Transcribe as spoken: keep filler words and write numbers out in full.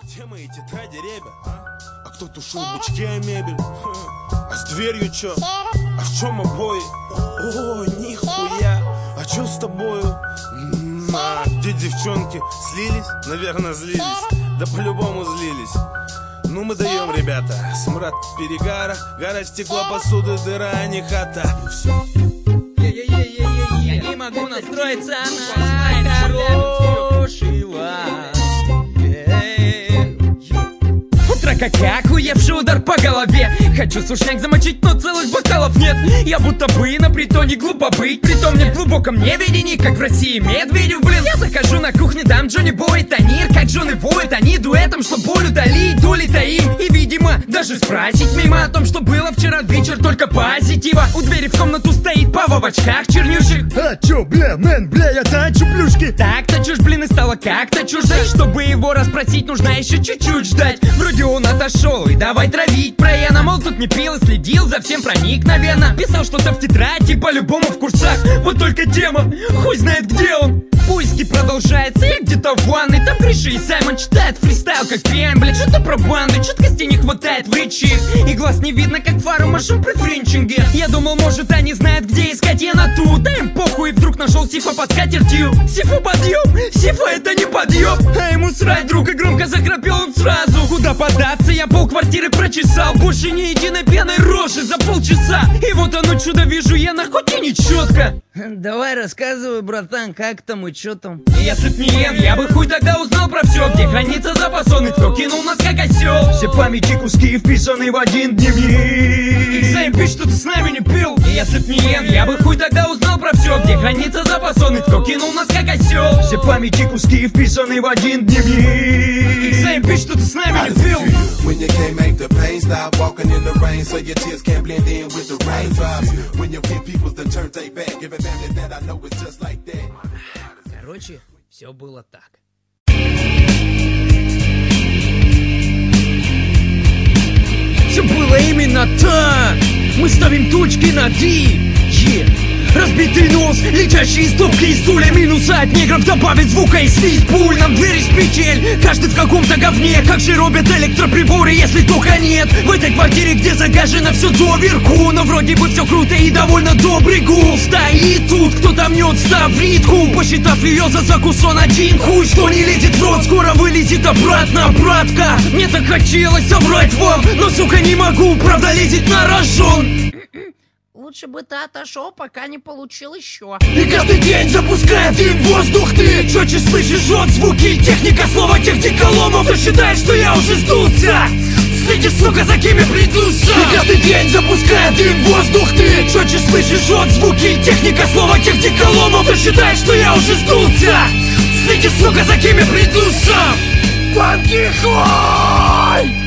Где мои тетради, ребят? А кто тушил бычки о мебель? А с дверью чё? А в чем обои? О, нихуя! А чё с тобою? А, где девчонки? Слились? Наверное, злились. Да по-любому злились. Ну мы даем, ребята. Смрад перегара, гора стекла, посуды, дыра, а не хата. Все. Я не могу настроиться на хороший лад. Утро как охуевший удар по голове. Хочу сушняк замочить, но целых бокалов нет. Я будто бы на притоне, глупо быть. Притом мне в глубоком неведении, как в России Медведев, блин. Я захожу на кухню, там Джонни Бой, Танир, как жены воют они дуэтом, что боль удалить, доли таим. И, видимо, даже спросить мимо о том, что было вчера вечер, только позитива. У двери в комнату стоит Пава в очках чернющих. А чё, бля, мэн, бля, я танчу плюшки. Так-то чушь, блин, и стало как-то чуждо. Чтобы его расспросить, нужно еще чуть-чуть ждать. Вроде он отошел, и давай травить про Яна. Мол, тут не пил и следил за всем проникновенно. Писал что-то в тетради, по-любому в курсах. Вот только тема, хуй знает где он. Поиски продолжаются, я где-то в ванной. Там Гриша и Саймон читают фристайл, как пьян, блядь. Что-то про банды, чуткости не хватает в речи. И глаз не видно, как фару машин при френчинге. Я думал, может, они знают, где искать Яна тут. Да им похуй, и вдруг нашел Сифа под скатертью. Сифу подъем, Сифа это не подъем. А ему срать, друг, и громко захрапел он сразу. Куда податься, я пол квартиры прочесал. Больше ни единой пьяной рожи за полчаса. И вот оно чудо вижу я, на хоть и не четко. Давай рассказывай, братан, как там и чё там? Если б не Ен, я бы хуй тогда узнал про все. Где хранится запас, он и кто кинул нас как осел. Все памяти куски вписаны в один дневник. Заебись, что ты с нами не пил. Если б не Ен, я бы хуй тогда узнал про все. Где хранится запас, он и кто кинул нас как осел. Все памяти куски вписаны в один дневник. Заебись, что ты с нами не пил. When you can't make the pain stop, walking in the rain, so your tears can't blend in with the raindrops. When you get people's done turn they back, every family that I know is just like that. Короче, все было так. Все было именно так. Мы ставим точки над «и». Yeah. Разбитый нос, летящие стопки и стулья. Минусы от негров добавить звука и свист пуль. Нам дверь из петель, каждый в каком-то говне. Как же робят электроприборы, если только нет. В этой квартире, где загажено все доверху. Но вроде бы все круто и довольно добрый гул. Стоит тут, кто-то мнет ставритку, посчитав ее за закус он один хуй. Что не лезет в рот, скоро вылезет обратно, братка. Мне так хотелось соврать вам, но, сука, не могу, правда лезет на рожон. Лучше бы ты отошел, пока не получил еще. И каждый день запускает им воздух. Ты четче слышишь от звуки. Техника слова тех диколомов. Ты считаешь, что я уже сдулся? Следишь, сука, за кем я придуся. И каждый день запускает им воздух. Ты четче слышишь от звуки. Техника слова тех диколомов. Ты считаешь, что я уже сдулся? Следишь, сука, за кем я придуся. Панки хуй!